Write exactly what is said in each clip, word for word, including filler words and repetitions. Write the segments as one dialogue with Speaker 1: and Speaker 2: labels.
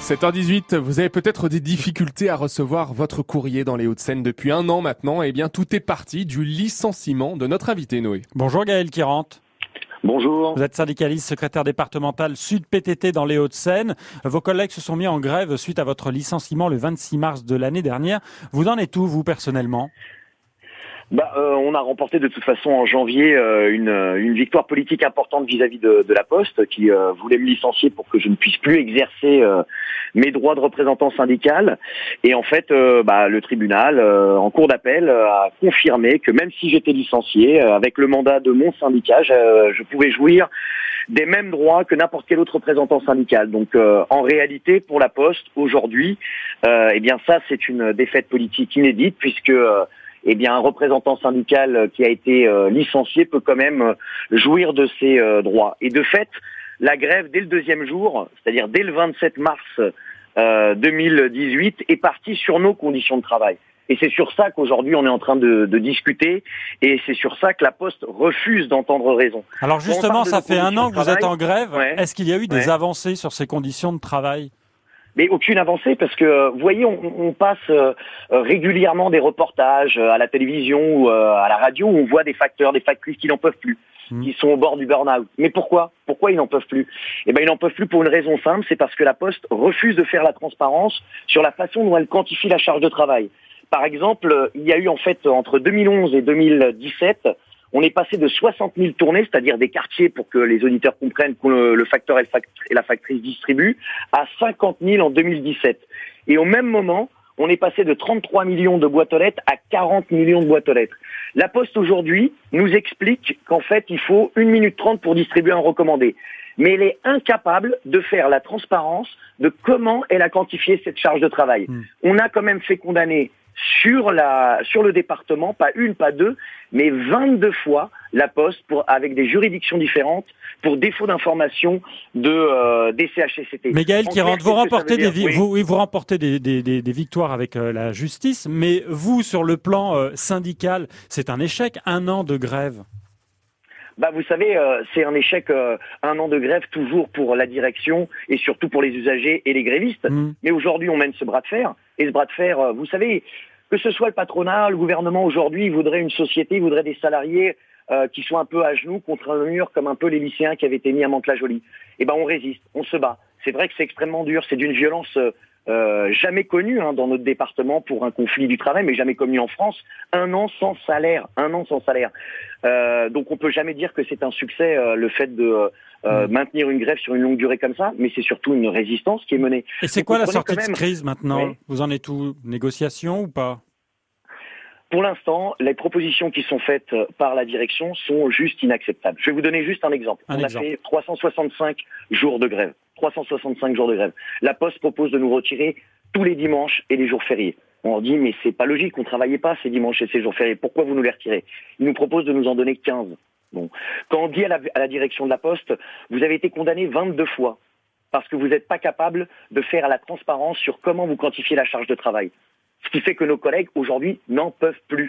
Speaker 1: sept heures dix-huit, vous avez peut-être des difficultés à recevoir votre courrier dans les Hauts-de-Seine depuis un an maintenant. Eh bien, tout est parti du licenciement de notre invité Noé.
Speaker 2: Bonjour Gaël Quirante.
Speaker 3: Bonjour.
Speaker 2: Vous êtes syndicaliste, secrétaire départemental Sud P T T dans les Hauts-de-Seine. Vos collègues se sont mis en grève suite à votre licenciement le vingt-six mars de l'année dernière. Vous en êtes où, vous, personnellement ?
Speaker 3: Bah, euh, on a remporté de toute façon en janvier euh, une, une victoire politique importante vis-à-vis de, de la Poste qui euh, voulait me licencier pour que je ne puisse plus exercer euh, mes droits de représentant syndical. Et en fait, euh, bah, le tribunal, euh, en cour d'appel, euh, a confirmé que même si j'étais licencié, euh, avec le mandat de mon syndicat, je, je pouvais jouir des mêmes droits que n'importe quel autre représentant syndical. Donc, euh, en réalité, pour la Poste, aujourd'hui, euh, eh bien ça, c'est une défaite politique inédite puisque euh, eh bien, un représentant syndical qui a été euh, licencié peut quand même euh, jouir de ses euh, droits. Et de fait, la grève, dès le deuxième jour, c'est-à-dire dès le vingt-sept mars euh, deux mille dix-huit, est partie sur nos conditions de travail. Et c'est sur ça qu'aujourd'hui, on est en train de, de discuter, et c'est sur ça que la Poste refuse d'entendre raison.
Speaker 2: Alors justement, ça fait un an que vous êtes en grève.
Speaker 3: Ouais.
Speaker 2: Est-ce qu'il y a eu des
Speaker 3: Ouais.
Speaker 2: avancées sur ces conditions de travail ?
Speaker 3: Mais aucune avancée parce que, vous voyez, on, on passe euh, régulièrement des reportages euh, à la télévision ou euh, à la radio où on voit des facteurs, des factrices qui n'en peuvent plus, mmh. qui sont au bord du burn-out. Mais pourquoi ? Pourquoi ils n'en peuvent plus ? Eh ben, ils n'en peuvent plus pour une raison simple, c'est parce que la Poste refuse de faire la transparence sur la façon dont elle quantifie la charge de travail. Par exemple, il y a eu en fait entre deux mille onze et deux mille dix-sept, on est passé de soixante mille tournées, c'est-à-dire des quartiers pour que les auditeurs comprennent que le facteur et la factrice distribuent, à cinquante mille en deux mille dix-sept. Et au même moment, on est passé de trente-trois millions de boîtes aux lettres à quarante millions de boîtes aux lettres. La Poste aujourd'hui nous explique qu'en fait, il faut une minute trente pour distribuer un recommandé. Mais elle est incapable de faire la transparence de comment elle a quantifié cette charge de travail. Mmh. On a quand même fait condamner sur la sur le département, pas une, pas deux, mais vingt-deux fois la Poste pour avec des juridictions différentes pour défaut d'information de euh, des C H C C T.
Speaker 2: Mais Gaël Quirante, vous remportez des vi-
Speaker 3: oui.
Speaker 2: vous, oui, vous remportez des, des, des, des victoires avec euh, la justice, mais vous sur le plan euh, syndical, c'est un échec, un an de grève.
Speaker 3: Bah, vous savez, euh, c'est un échec, euh, un an de grève toujours pour la direction et surtout pour les usagers et les grévistes. Mmh. Mais aujourd'hui, on mène ce bras de fer. Et ce bras de fer, euh, vous savez, que ce soit le patronat, le gouvernement aujourd'hui, il voudrait une société, il voudrait des salariés euh, qui soient un peu à genoux contre un mur, comme un peu les lycéens qui avaient été mis à Mantes-la-Jolie. Eh ben, on résiste, on se bat. C'est vrai que c'est extrêmement dur, c'est d'une violence euh, Euh, jamais connu hein, dans notre département pour un conflit du travail, mais jamais connu en France. Un an sans salaire, un an sans salaire. Euh, donc on peut jamais dire que c'est un succès euh, le fait de euh, mmh. maintenir une grève sur une longue durée comme ça, mais c'est surtout une résistance qui est menée.
Speaker 2: Et c'est
Speaker 3: donc,
Speaker 2: quoi la sortie
Speaker 3: même...
Speaker 2: de crise maintenant ?
Speaker 3: Oui.
Speaker 2: Vous en êtes où ? Négociation ou pas ?
Speaker 3: Pour l'instant, les propositions qui sont faites par la direction sont juste inacceptables. Je vais vous donner juste un exemple.
Speaker 2: Un
Speaker 3: On
Speaker 2: exemple.
Speaker 3: a fait trois cent soixante-cinq jours de grève. trois cent soixante-cinq jours de grève. La Poste propose de nous retirer tous les dimanches et les jours fériés. On dit, mais c'est pas logique, on travaillait pas ces dimanches et ces jours fériés. Pourquoi vous nous les retirez ? Ils nous proposent de nous en donner quinze. Bon. Quand on dit à la, à la direction de la Poste, vous avez été condamné vingt-deux fois parce que vous n'êtes pas capable de faire la transparence sur comment vous quantifiez la charge de travail. Ce qui fait que nos collègues, aujourd'hui, n'en peuvent plus.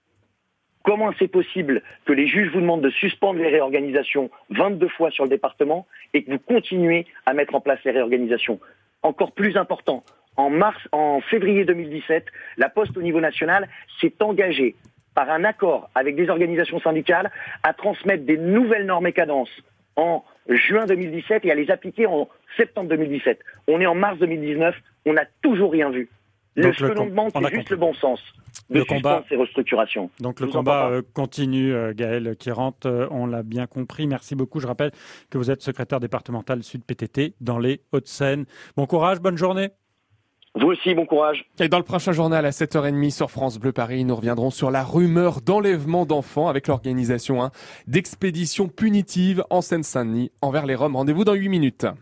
Speaker 3: Comment c'est possible que les juges vous demandent de suspendre les réorganisations vingt-deux fois sur le département et que vous continuez à mettre en place les réorganisations ? Encore plus important, en mars, en février deux mille dix-sept, la Poste au niveau national s'est engagée par un accord avec des organisations syndicales à transmettre des nouvelles normes et cadences en juin deux mille dix-sept et à les appliquer en septembre deux mille dix-sept. On est en mars deux mille dix-neuf, on n'a toujours rien vu. Le,
Speaker 2: Donc
Speaker 3: ce que l'on demande, c'est juste le bon sens de
Speaker 2: le
Speaker 3: suspendre
Speaker 2: combat,
Speaker 3: ces restructurations.
Speaker 2: Donc le combat euh, continue, euh, Gaël Quirante, euh, on l'a bien compris. Merci beaucoup. Je rappelle que vous êtes secrétaire départemental Sud P T T dans les Hauts-de-Seine. Bon courage, bonne journée.
Speaker 3: Vous aussi, bon courage.
Speaker 1: Et dans le prochain journal à sept heures trente sur France Bleu Paris, nous reviendrons sur la rumeur d'enlèvement d'enfants avec l'organisation hein, d'expéditions punitives en Seine-Saint-Denis envers les Roms. Rendez-vous dans huit minutes.